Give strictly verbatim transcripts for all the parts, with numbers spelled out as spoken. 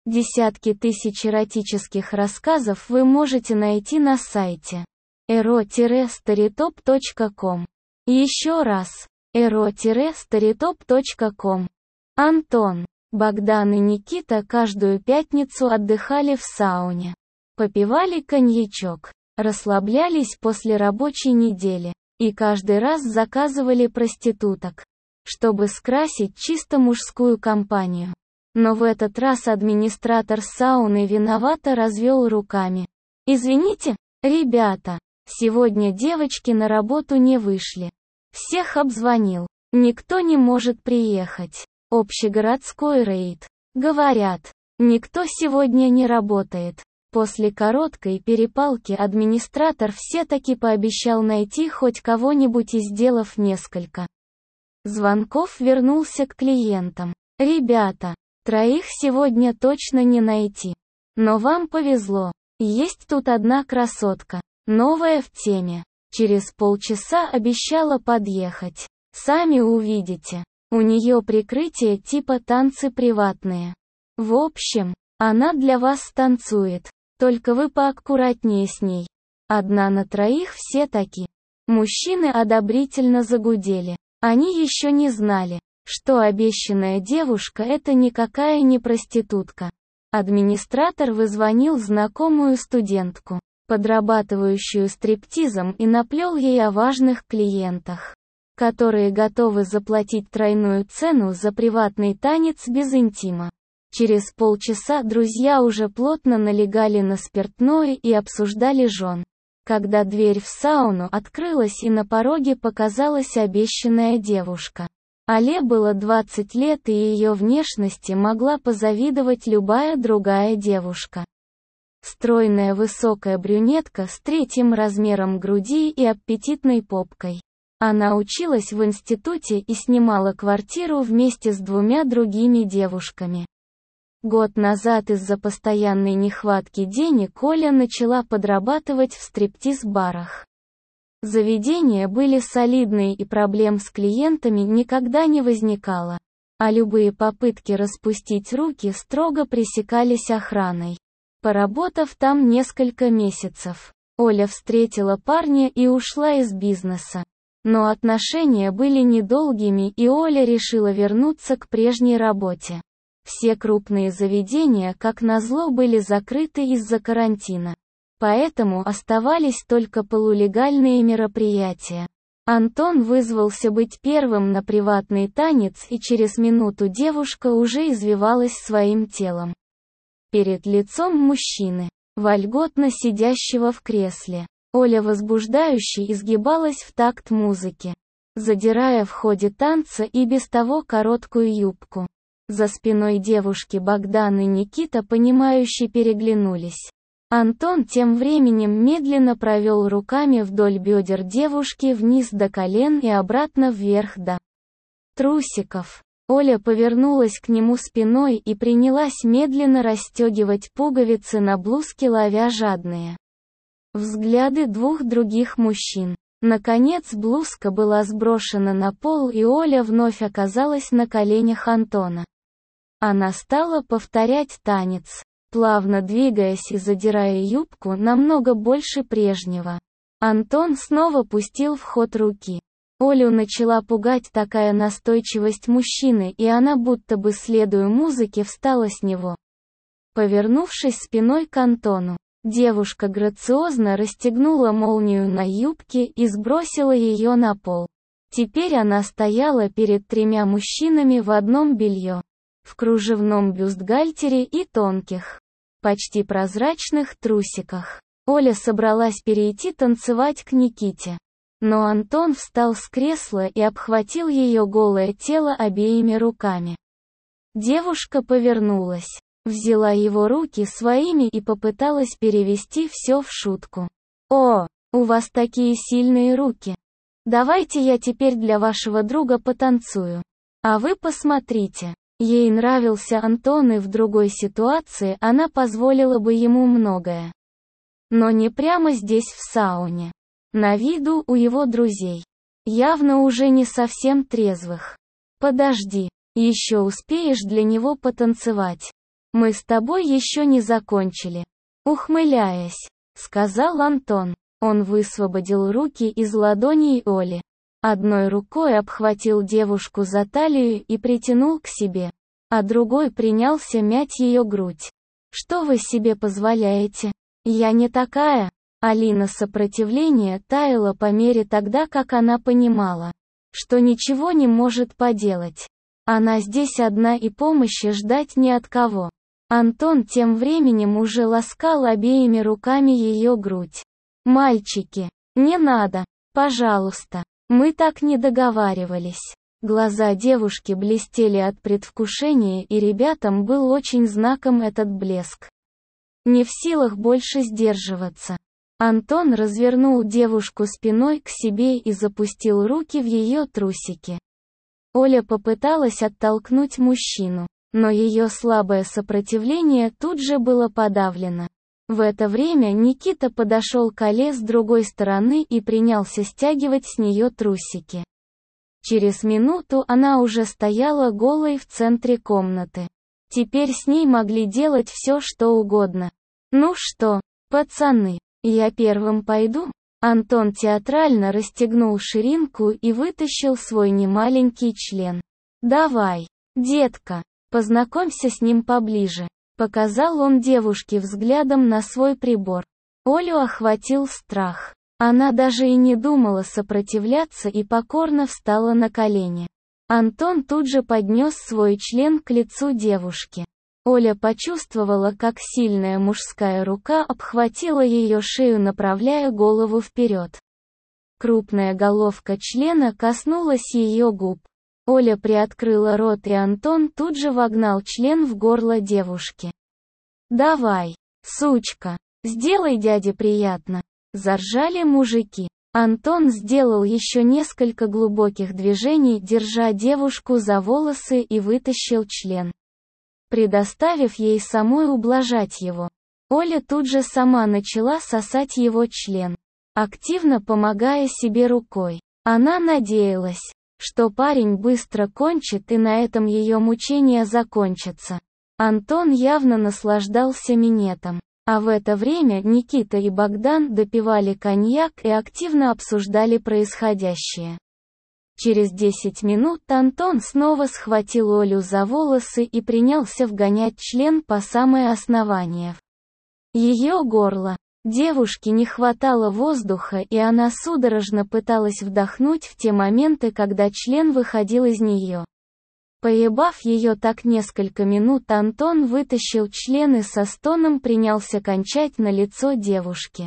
Десятки тысяч эротических рассказов вы можете найти на сайте эро старитоп точка ком. Еще раз, эро старитоп точка ком. Антон, Богдан и Никита каждую пятницу отдыхали в сауне. Попивали коньячок, расслаблялись после рабочей недели, и каждый раз заказывали проституток, чтобы скрасить чисто мужскую компанию. Но в этот раз администратор сауны виновато развел руками. «Извините, ребята, сегодня девочки на работу не вышли. Всех обзвонил. Никто не может приехать. Общегородской рейд. Говорят, никто сегодня не работает». После короткой перепалки администратор все-таки пообещал найти хоть кого-нибудь и, сделав несколько звонков, вернулся к клиентам. «Ребята, троих сегодня точно не найти. Но вам повезло. Есть тут одна красотка, новая в теме. Через полчаса обещала подъехать. Сами увидите. У нее прикрытие типа танцы приватные. В общем, она для вас станцует. Только вы поаккуратнее с ней». Одна на троих все таки. Мужчины одобрительно загудели. Они еще не знали, что обещанная девушка — это никакая не проститутка. Администратор вызвонил знакомую студентку, подрабатывающую стриптизом, и наплел ей о важных клиентах, которые готовы заплатить тройную цену за приватный танец без интима. Через полчаса друзья уже плотно налегали на спиртное и обсуждали жен. Когда дверь в сауну открылась и на пороге показалась обещанная девушка. Але было двадцать лет, и ее внешности могла позавидовать любая другая девушка. Стройная высокая брюнетка с третьим размером груди и аппетитной попкой. Она училась в институте и снимала квартиру вместе с двумя другими девушками. Год назад из-за постоянной нехватки денег Оля начала подрабатывать в стриптиз-барах. Заведения были солидные и проблем с клиентами никогда не возникало, а любые попытки распустить руки строго пресекались охраной. Поработав там несколько месяцев, Оля встретила парня и ушла из бизнеса. Но отношения были недолгими, и Оля решила вернуться к прежней работе. Все крупные заведения, как назло, были закрыты из-за карантина. Поэтому оставались только полулегальные мероприятия. Антон вызвался быть первым на приватный танец, и через минуту девушка уже извивалась своим телом перед лицом мужчины, вольготно сидящего в кресле. Оля возбуждающе изгибалась в такт музыки, задирая в ходе танца и без того короткую юбку. За спиной девушки Богдан и Никита понимающе переглянулись. Антон тем временем медленно провел руками вдоль бедер девушки вниз до колен и обратно вверх до трусиков. Оля повернулась к нему спиной и принялась медленно расстегивать пуговицы на блузке, ловя жадные взгляды двух других мужчин. Наконец блузка была сброшена на пол, и Оля вновь оказалась на коленях Антона. Она стала повторять танец, плавно двигаясь и задирая юбку намного больше прежнего. Антон снова пустил в ход руки. Олю начала пугать такая настойчивость мужчины, и она, будто бы следуя музыке, встала с него. Повернувшись спиной к Антону, девушка грациозно расстегнула молнию на юбке и сбросила ее на пол. Теперь она стояла перед тремя мужчинами в одном белье, в кружевном бюстгальтере и тонких, почти прозрачных трусиках. Оля собралась перейти танцевать к Никите. Но Антон встал с кресла и обхватил ее голое тело обеими руками. Девушка повернулась, взяла его руки своими и попыталась перевести все в шутку. «О, у вас такие сильные руки. Давайте я теперь для вашего друга потанцую. А вы посмотрите». Ей нравился Антон, и в другой ситуации она позволила бы ему многое. Но не прямо здесь в сауне. На виду у его друзей. Явно уже не совсем трезвых. «Подожди, еще успеешь для него потанцевать. Мы с тобой еще не закончили. Ухмыляясь, сказал Антон. Он высвободил руки из ладоней Оли. Одной рукой обхватил девушку за талию и притянул к себе, а другой принялся мять ее грудь. «Что вы себе позволяете? Я не такая». Алина сопротивление таяло по мере тогда, как она понимала, что ничего не может поделать. Она здесь одна и помощи ждать ни от кого. Антон тем временем уже ласкал обеими руками ее грудь. «Мальчики, не надо, пожалуйста, мы так не договаривались». Глаза девушки блестели от предвкушения, и ребятам был очень знаком этот блеск. Не в силах больше сдерживаться, Антон развернул девушку спиной к себе и запустил руки в ее трусики. Оля попыталась оттолкнуть мужчину, но ее слабое сопротивление тут же было подавлено. В это время Никита подошел к Оле с другой стороны и принялся стягивать с нее трусики. Через минуту она уже стояла голой в центре комнаты. Теперь с ней могли делать все, что угодно. «Ну что, пацаны, я первым пойду?» Антон театрально расстегнул ширинку и вытащил свой немаленький член. «Давай, детка, познакомься с ним поближе», — показал он девушке взглядом на свой прибор. Олю охватил страх. Она даже и не думала сопротивляться и покорно встала на колени. Антон тут же поднес свой член к лицу девушки. Оля почувствовала, как сильная мужская рука обхватила ее шею, направляя голову вперед. Крупная головка члена коснулась ее губ. Оля приоткрыла рот, и Антон тут же вогнал член в горло девушки. «Давай, сучка, сделай дяде приятно», — заржали мужики. Антон сделал еще несколько глубоких движений, держа девушку за волосы, и вытащил член, предоставив ей самой ублажать его. Оля тут же сама начала сосать его член, активно помогая себе рукой. Она надеялась, что парень быстро кончит и на этом ее мучения закончатся. Антон явно наслаждался минетом. А в это время Никита и Богдан допивали коньяк и активно обсуждали происходящее. Через десять минут Антон снова схватил Олю за волосы и принялся вгонять член по самое основание в ее горло. Девушке не хватало воздуха, и она судорожно пыталась вдохнуть в те моменты, когда член выходил из нее. Поебав ее так несколько минут, Антон вытащил член и со стоном принялся кончать на лицо девушки.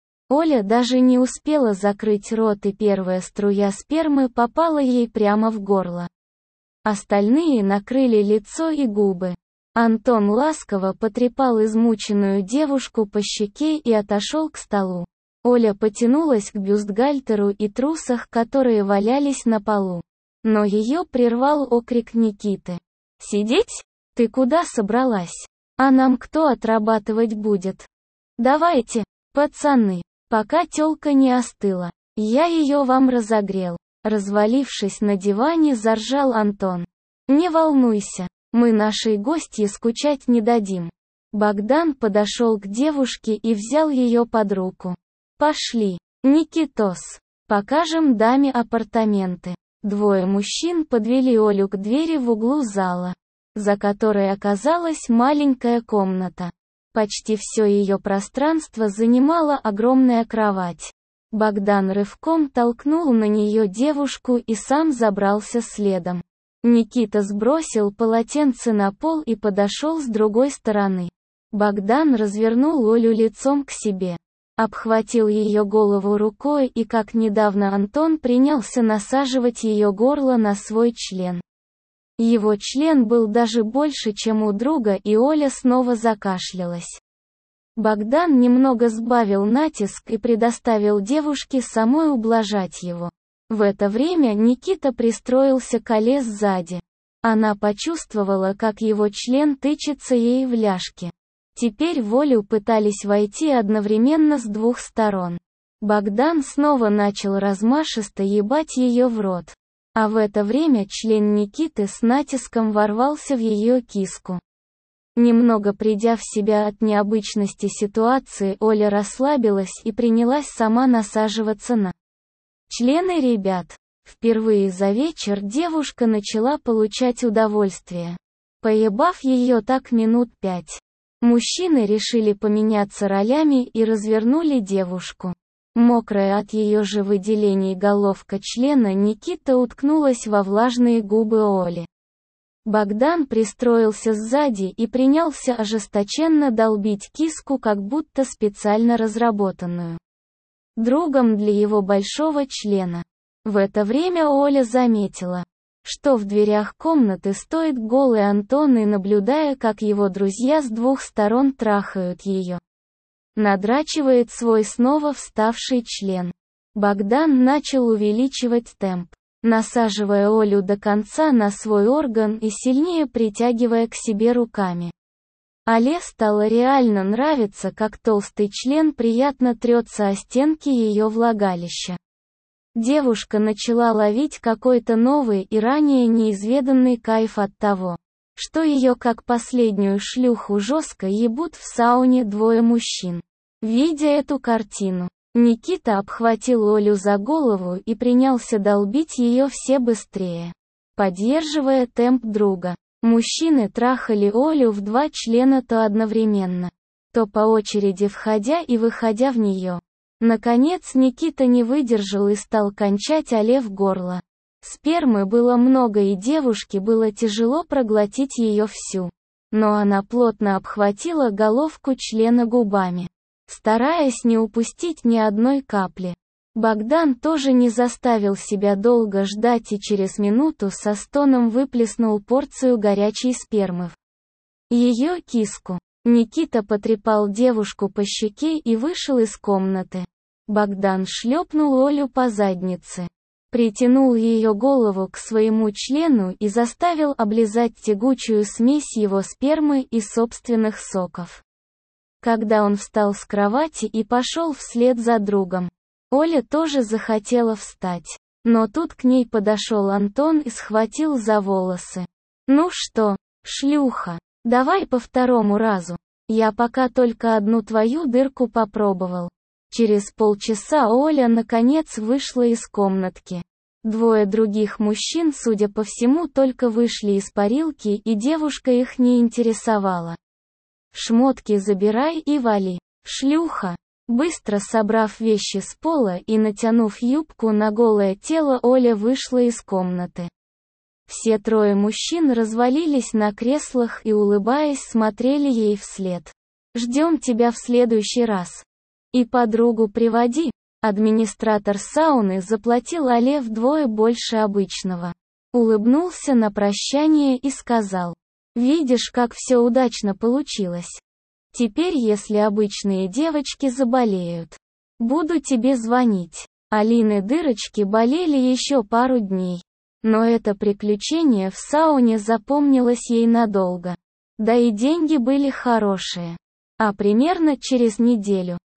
Оля даже не успела закрыть рот, и первая струя спермы попала ей прямо в горло. Остальные накрыли лицо и губы. Антон ласково потрепал измученную девушку по щеке и отошел к столу. Оля потянулась к бюстгальтеру и трусах, которые валялись на полу. Но ее прервал окрик Никиты. «Сидеть? Ты куда собралась? А нам кто отрабатывать будет? Давайте, пацаны, пока тёлка не остыла. Я ее вам разогрел». Развалившись на диване, заржал Антон. «Не волнуйся, мы нашей гостье скучать не дадим». Богдан подошел к девушке и взял ее под руку. «Пошли, Никитос, покажем даме апартаменты». Двое мужчин подвели Олю к двери в углу зала, за которой оказалась маленькая комната. Почти все ее пространство занимала огромная кровать. Богдан рывком толкнул на нее девушку и сам забрался следом. Никита сбросил полотенце на пол и подошел с другой стороны. Богдан развернул Олю лицом к себе, обхватил ее голову рукой и, как недавно Антон, принялся насаживать ее горло на свой член. Его член был даже больше, чем у друга, и Оля снова закашлялась. Богдан немного сбавил натиск и предоставил девушке самой ублажать его. В это время Никита пристроился к Оле сзади. Она почувствовала, как его член тычется ей в ляжки. Теперь в Олю пытались войти одновременно с двух сторон. Богдан снова начал размашисто ебать ее в рот. А в это время член Никиты с натиском ворвался в ее киску. Немного придя в себя от необычности ситуации, Оля расслабилась и принялась сама насаживаться на члены ребят. Впервые за вечер девушка начала получать удовольствие. Поебав ее так минут пять, мужчины решили поменяться ролями и развернули девушку. Мокрая от ее же выделений головка члена Никиты уткнулась во влажные губы Оли. Богдан пристроился сзади и принялся ожесточенно долбить киску, как будто специально разработанную другом для его большого члена. В это время Оля заметила, что в дверях комнаты стоит голый Антон, и, наблюдая, как его друзья с двух сторон трахают ее, надрачивает свой снова вставший член. Богдан начал увеличивать темп, насаживая Олю до конца на свой орган и сильнее притягивая к себе руками. Але стало реально нравиться, как толстый член приятно трется о стенки ее влагалища. Девушка начала ловить какой-то новый и ранее неизведанный кайф от того, что ее как последнюю шлюху жестко ебут в сауне двое мужчин. Видя эту картину, Никита обхватил Олю за голову и принялся долбить ее все быстрее. Поддерживая темп друга, мужчины трахали Олю в два члена то одновременно, то по очереди входя и выходя в нее. Наконец Никита не выдержал и стал кончать Але в горло. Спермы было много, и девушке было тяжело проглотить ее всю. Но она плотно обхватила головку члена губами, стараясь не упустить ни одной капли. Богдан тоже не заставил себя долго ждать и через минуту со стоном выплеснул порцию горячей спермы в ее киску. Никита потрепал девушку по щеке и вышел из комнаты. Богдан шлепнул Олю по заднице, притянул ее голову к своему члену и заставил облизать тягучую смесь его спермы и собственных соков. Когда он встал с кровати и пошел вслед за другом, Оля тоже захотела встать. Но тут к ней подошел Антон и схватил за волосы. «Ну что, шлюха, давай по второму разу. Я пока только одну твою дырку попробовал». Через полчаса Оля наконец вышла из комнатки. Двое других мужчин, судя по всему, только вышли из парилки, и девушка их не интересовала. «Шмотки забирай и вали, шлюха». Быстро собрав вещи с пола и натянув юбку на голое тело, Оля вышла из комнаты. Все трое мужчин развалились на креслах и, улыбаясь, смотрели ей вслед. «Ждем тебя в следующий раз. И подругу приводи». Администратор сауны заплатил Але вдвое больше обычного. Улыбнулся на прощание и сказал: «Видишь, как все удачно получилось. Теперь, если обычные девочки заболеют, буду тебе звонить». Алины дырочки болели еще пару дней. Но это приключение в сауне запомнилось ей надолго. Да и деньги были хорошие. А примерно через неделю